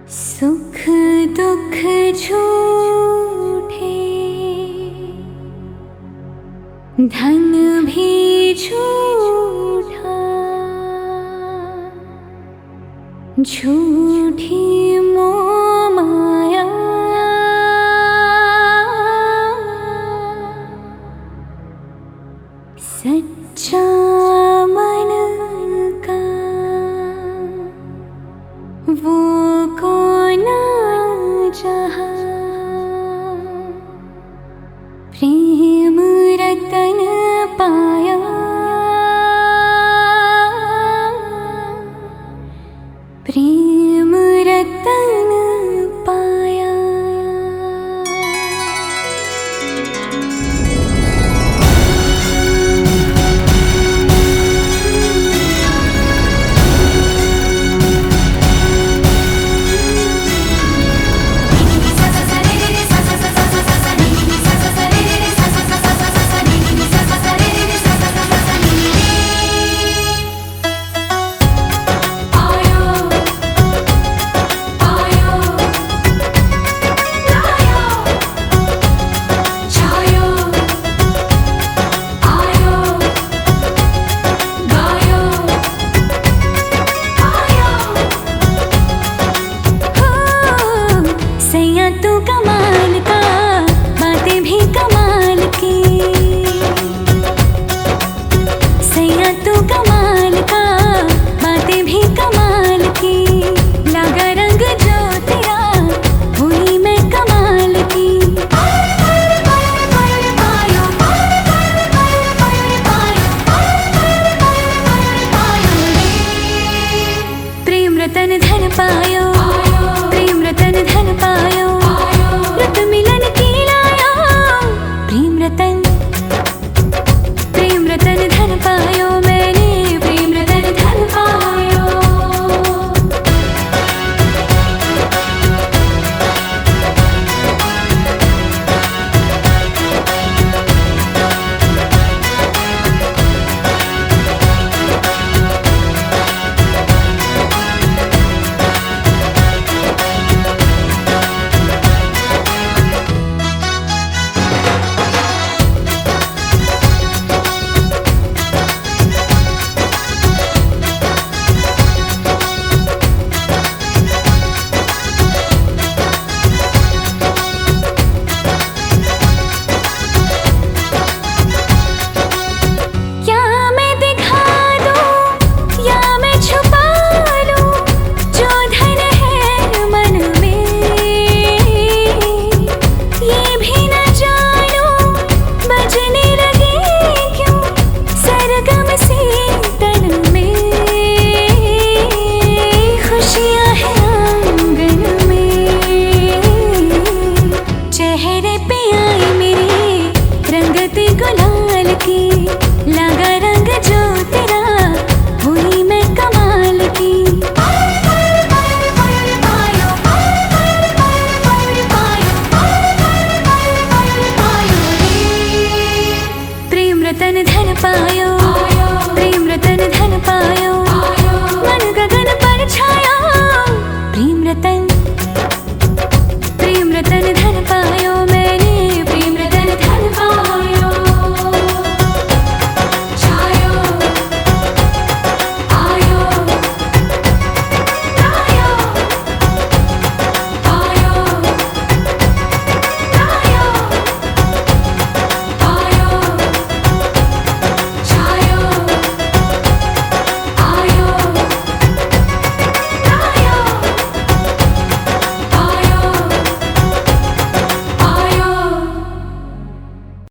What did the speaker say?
सुख दुख झूठे, धन भी झूठा, झूठी मोह माया, सच्चा मन का वो कौन जहाँ, प्रेम रतन पाया, प्रेम रतन पाया। तू कमाल का, बातें भी कमाल की, सैया तू कमाल का, बातें भी कमाल की, लगा रंग जो तेरा हुई मैं कमाल की। प्रेम रतन धन पायो, प्रेम रतन धन पायो।